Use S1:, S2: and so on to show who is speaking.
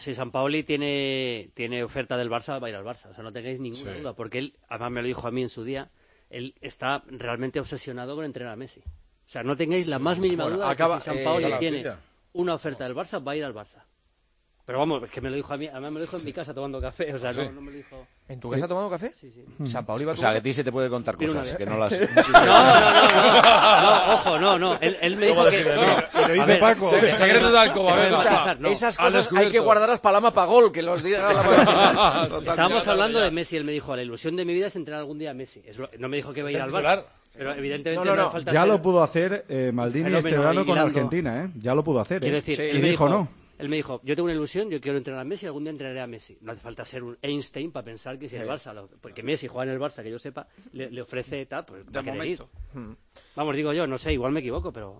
S1: si Sampaoli tiene oferta del Barça, va a ir al Barça. O sea, no tengáis ninguna duda, porque él, además me lo dijo a mí en su día, él está realmente obsesionado con entrenar a Messi. O sea, no tengáis la más mínima duda de que si Sampaoli tiene una oferta del Barça, va a ir al Barça. Pero vamos, es que me lo dijo a mí, además me lo dijo en mi casa tomando café, o sea, no me lo dijo...
S2: ¿En tu casa tomando café?
S1: Sí.
S2: Sampaoli va a
S3: O sea, que a ti se te puede contar cosas que no las...
S1: No, ojo, no. Él me dijo que...
S4: Lo dice Paco.
S5: Secreto de alcoba, venga.
S2: Esas cosas hay que guardarlas para Lama Pagol, que los diga la
S1: Estábamos hablando de Messi, él me dijo, la ilusión de mi vida es entrenar algún día a Messi. No me dijo que iba a ir al Barça, pero evidentemente no falta
S6: ya
S1: ser
S6: lo pudo hacer Maldini este verano con Argentina, ¿eh? Ya lo pudo hacer,
S1: Quiero decir,
S6: y dijo no.
S1: Él me dijo, yo tengo una ilusión, yo quiero entrenar a Messi, algún día entrenaré a Messi. No hace falta ser un Einstein para pensar que si el Barça, porque Messi juega en el Barça, que yo sepa, le ofrece tal, pues va a querer ir. Vamos, digo yo, no sé, igual me equivoco, pero